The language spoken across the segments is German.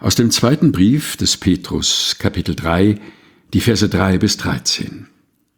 Aus dem zweiten Brief des Petrus, Kapitel 3, die Verse 3 bis 13.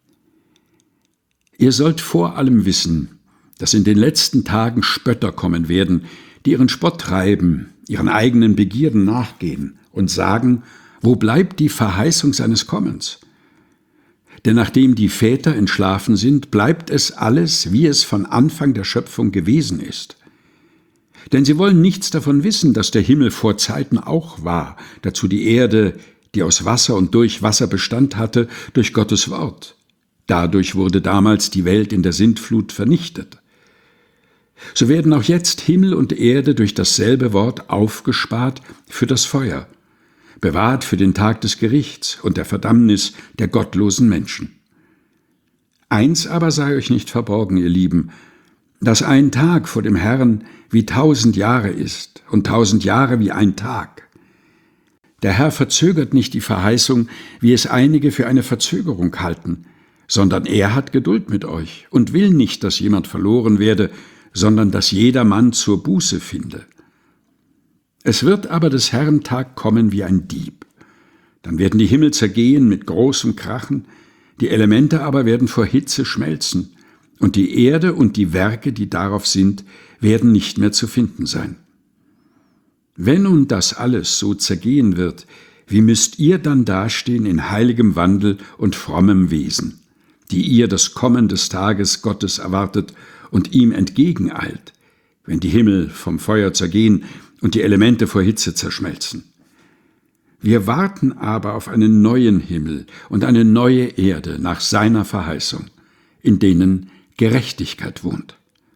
Ihr sollt vor allem wissen, dass in den letzten Tagen Spötter kommen werden, die ihren Spott treiben, ihren eigenen Begierden nachgehen und sagen, wo bleibt die Verheißung seines Kommens? Denn nachdem die Väter entschlafen sind, bleibt es alles, wie es von Anfang der Schöpfung gewesen ist. Denn sie wollen nichts davon wissen, dass der Himmel vor Zeiten auch war, dazu die Erde, die aus Wasser und durch Wasser Bestand hatte, durch Gottes Wort. Dadurch wurde damals die Welt in der Sintflut vernichtet. So werden auch jetzt Himmel und Erde durch dasselbe Wort aufgespart für das Feuer, bewahrt für den Tag des Gerichts und der Verdammnis der gottlosen Menschen. Eins aber sei euch nicht verborgen, ihr Lieben, dass ein Tag vor dem Herrn wie 1000 Jahre ist und 1000 Jahre wie ein Tag. Der Herr verzögert nicht die Verheißung, wie es einige für eine Verzögerung halten, sondern er hat Geduld mit euch und will nicht, dass jemand verloren werde, sondern dass jedermann zur Buße finde. Es wird aber des Herrn Tag kommen wie ein Dieb. Dann werden die Himmel zergehen mit großem Krachen, die Elemente aber werden vor Hitze schmelzen, und die Erde und die Werke, die darauf sind, werden nicht mehr zu finden sein. Wenn nun das alles so zergehen wird, wie müsst ihr dann dastehen in heiligem Wandel und frommem Wesen, die ihr das Kommen des Tages Gottes erwartet und ihm entgegeneilt, wenn die Himmel vom Feuer zergehen und die Elemente vor Hitze zerschmelzen. Wir warten aber auf einen neuen Himmel und eine neue Erde nach seiner Verheißung, in denen Gerechtigkeit wohnt.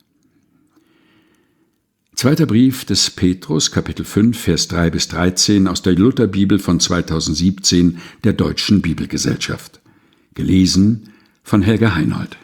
Zweiter Brief des Petrus, Kapitel 5, Vers 3 bis 13 aus der Lutherbibel von 2017 der Deutschen Bibelgesellschaft. Gelesen von Helga Heinold.